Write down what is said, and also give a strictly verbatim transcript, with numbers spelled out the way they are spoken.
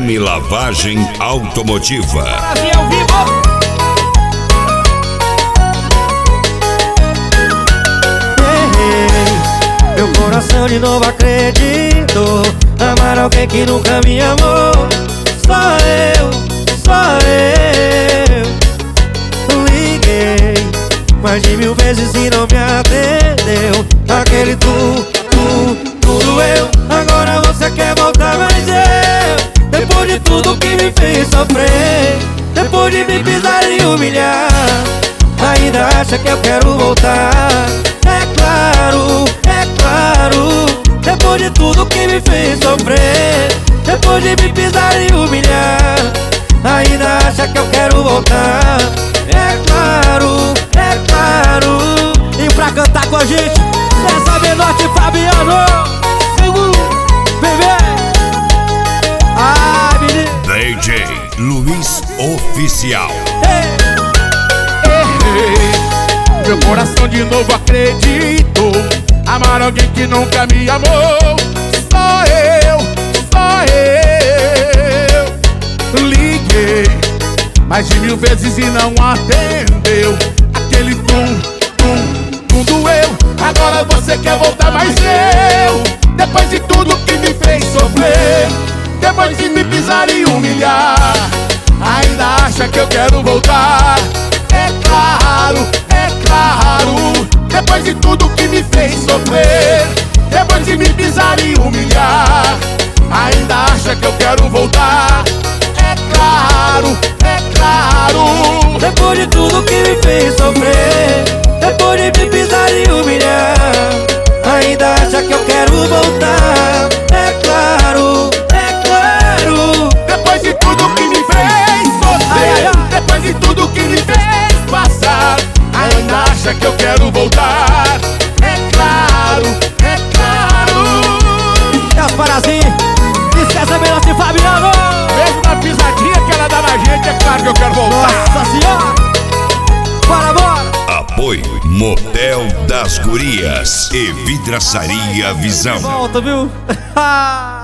M Lavagem Automotiva. Meu coração de novo acreditou. Amar alguém que nunca me amou. Só eu, só eu. Liguei mais de mil vezes e não me atendeu. Aquele tu, tu, tudo eu. Agora você quer voltar, mas eu, depois de tudo que me fez sofrer, depois de me pisar e humilhar, ainda acha que eu quero voltar. É claro, é claro. Depois de tudo que me fez sofrer, depois de me pisar e humilhar, ainda acha que eu quero voltar. É claro, é claro. E pra cantar com a gente, essa Menotti Fabiano, bebê. Ah, menino. D J Luiz Oficial. Ei, ei, ei. Meu coração de novo acreditou. Amar alguém que nunca me amou. Só eu, só eu. Liguei mais de mil vezes e não atendeu. Aquele tum, tum, tum doeu. Agora você quer voltar, mas eu, depois de tudo que me fez sofrer, depois de me pisar e humilhar, ainda acha que eu quero voltar. É claro, é claro. Depois de tudo que me fez sofrer, depois de me pisar e humilhar, ainda acha que eu quero voltar. É claro, é claro. Depois de tudo que me fez sofrer, depois de me pisar e humilhar, ainda acha que eu quero voltar. É claro, é claro. Depois de tudo que me fez sofrer, ai, ai, ai. Depois de tudo que me fez passar, ainda acha que eu quero voltar. É claro, é claro. É as parazinhas, esquece a Menotti Fabiano. Mesmo na pisadinha que ela dá na gente, é claro que eu quero voltar. Nossa senhora, bora, bora. Apoio Motel das Gurias e Vidraçaria Visão. Volta, viu?